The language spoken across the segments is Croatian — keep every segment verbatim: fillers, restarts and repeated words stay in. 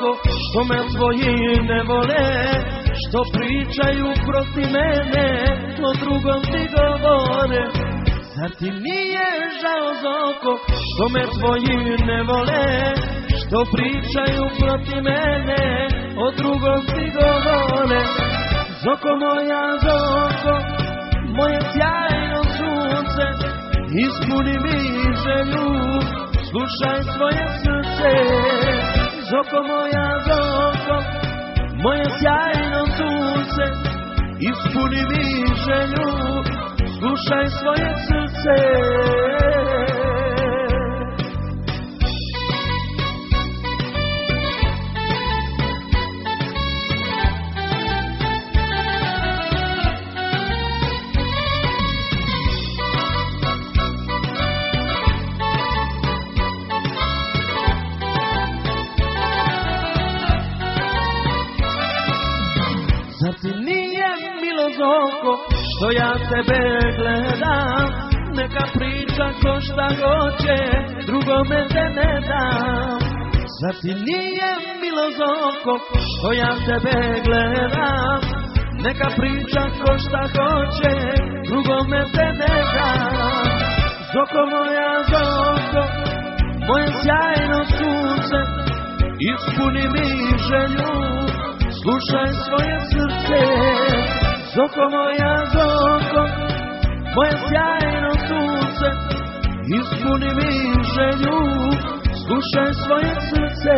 oko, što me tvoji ne vole, što pričaju protiv mene, o drugom ti govore. Zar ti nije žao za oko, što me tvoji ne vole, što pričaju protiv mene, o drugom ti govore. Zoko moja, zoko, moje sjajno sunce, ispuni mi želju, slušaj svoje srce. Zoko moja, zoko, moje sjajno sunce, ispuni mi želju, slušaj svoje srce. Zar ti nije milo zoko, što ja tebe gledam, neka priča ko šta hoće, drugome te ne dam. Zar ti nije milo zoko, što ja tebe gledam, neka priča ko šta hoće, drugome te ne dam. Zoko moja, zoko, moje sjajno sunce, ispuni mi želju, slušaj svoje srce. Zoko moja, zoko, moje sjajno sunce, ispuni mi želju, slušaj svoje srce.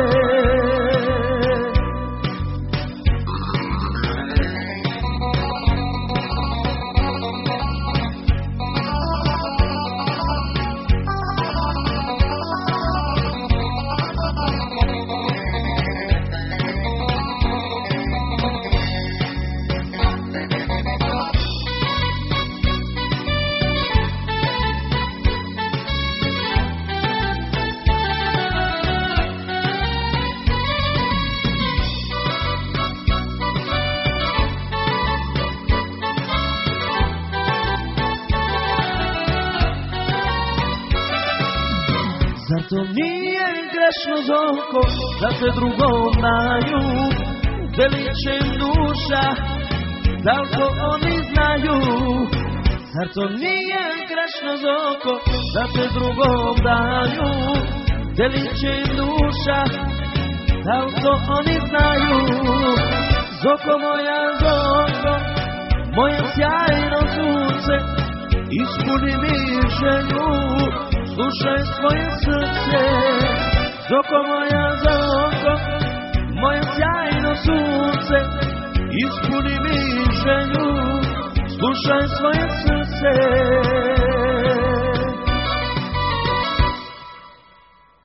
Zar to nije grešno zoko, da te drugom daju, veliče im duša, da li to oni znaju? Zar to nije grešno zoko, da te drugom daju, veliče im duša, da li to oni znaju? Zoko moja, zoko, moje sjajno sunce, ispuni mi želju, slušaj svoje srce. Zoko moja, zoko, moje sjajno sunce, ispuni mi želju, slušaj svoje srce.